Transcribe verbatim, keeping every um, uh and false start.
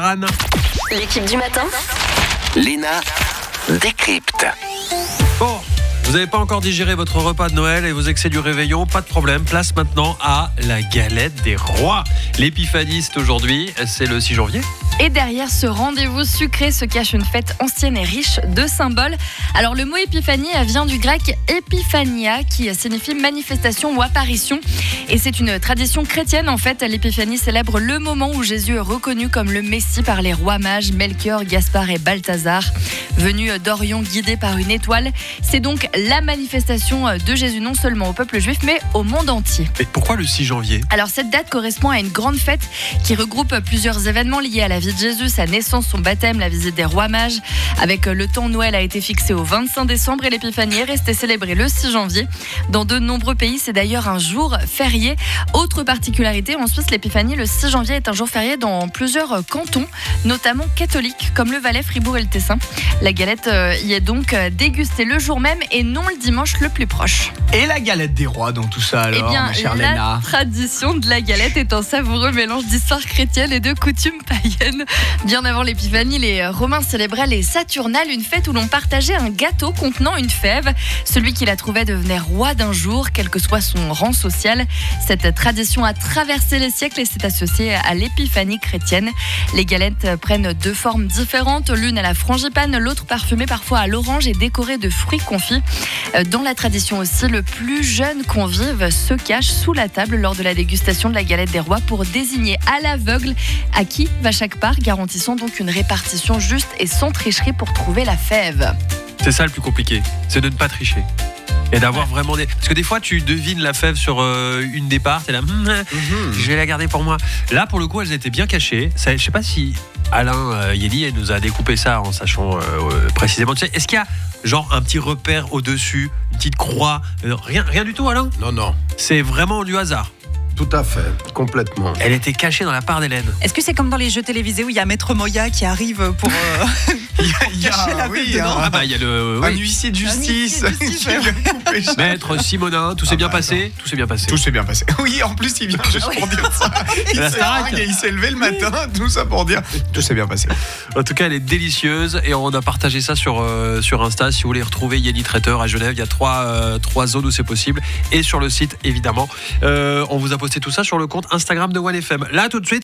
Sheeran. L'équipe du matin, Léna décrypte. Bon, vous n'avez pas encore digéré votre repas de Noël et vos excès du réveillon, pas de problème. Place maintenant à la galette des rois. L'épiphanie, c'est aujourd'hui, c'est le six janvier. Et derrière ce rendez-vous sucré se cache une fête ancienne et riche de symboles. Alors le mot épiphanie vient du grec epiphania qui signifie manifestation ou apparition. Et c'est une tradition chrétienne en fait. L'épiphanie célèbre le moment où Jésus est reconnu comme le Messie par les rois mages Melchior, Gaspard et Balthazar. Venus d'Orient guidés par une étoile, c'est donc la manifestation de Jésus non seulement au peuple juif mais au monde entier. Et pourquoi le six janvier ? Alors cette date correspond à une grande fête qui regroupe plusieurs événements liés à la vie de Jésus, sa naissance, son baptême, la visite des rois mages. Avec le temps, Noël a été fixé au vingt-cinq décembre et l'épiphanie est restée célébrée le six janvier. Dans de nombreux pays, c'est d'ailleurs un jour férié. Autre particularité, en Suisse, l'épiphanie, le six janvier est un jour férié dans plusieurs cantons, notamment catholiques comme le Valais, Fribourg et le Tessin. La galette y est donc dégustée le jour même et non le dimanche le plus proche. Et la galette des rois dans tout ça alors, Eh bien, ma chère la Léna? tradition de la galette est un savoureux mélange d'histoire chrétienne et de coutumes païennes. Bien avant l'épiphanie, les Romains célébraient les Saturnales, une fête où l'on partageait un gâteau contenant une fève. Celui qui la trouvait devenait roi d'un jour, quel que soit son rang social. Cette tradition a traversé les siècles et s'est associée à l'épiphanie chrétienne. Les galettes prennent deux formes différentes, l'une à la frangipane, l'autre parfumée parfois à l'orange et décorée de fruits confits. Dans la tradition aussi, le plus jeune convive se cache sous la table lors de la dégustation de la galette des rois pour désigner à l'aveugle à qui va chaque part, garantissant donc une répartition juste et sans tricherie pour trouver la fève. C'est ça le plus compliqué, c'est de ne pas tricher. Et d'avoir vraiment des... Parce que des fois, tu devines la fève sur euh, une des parts, t'es là, mmh, mmh. je vais la garder pour moi. Là, pour le coup, elles étaient bien cachées. Ça, je sais pas si Alain euh, Yeli nous a découpé ça en sachant euh, euh, précisément. Tu sais, est-ce qu'il y a genre un petit repère au-dessus, une petite croix euh, rien, rien du tout, Alain ? Non, non, C'est vraiment du hasard. tout à fait, complètement. Elle était cachée dans la part d'Hélène. Est-ce que c'est comme dans les jeux télévisés où il y a Maître Moya qui arrive pour euh, Il y a, il y a- cacher la oui, fête dedans? un- Ah bah il y a le... un oui. huissier de justice. Un huissier de justice, qui lui a coupé chaque- Maître Simonin, tout s'est Ah bien bah, passé, tout s'est bien passé. Tout s'est bien passé. Oui, en plus, il vient juste pour dire ça. Il La s'est Starac. dingue et il s'est levé le matin, tout ça pour dire tout s'est bien passé. En tout cas, elle est délicieuse et on a partagé ça sur, euh, sur Insta. Si vous voulez retrouver Yeni Traiteur à Genève, il y a trois, euh, trois zones où c'est possible. Et sur le site, évidemment. Euh, on vous a posté tout ça sur le compte Instagram de one F M. Là, tout de suite,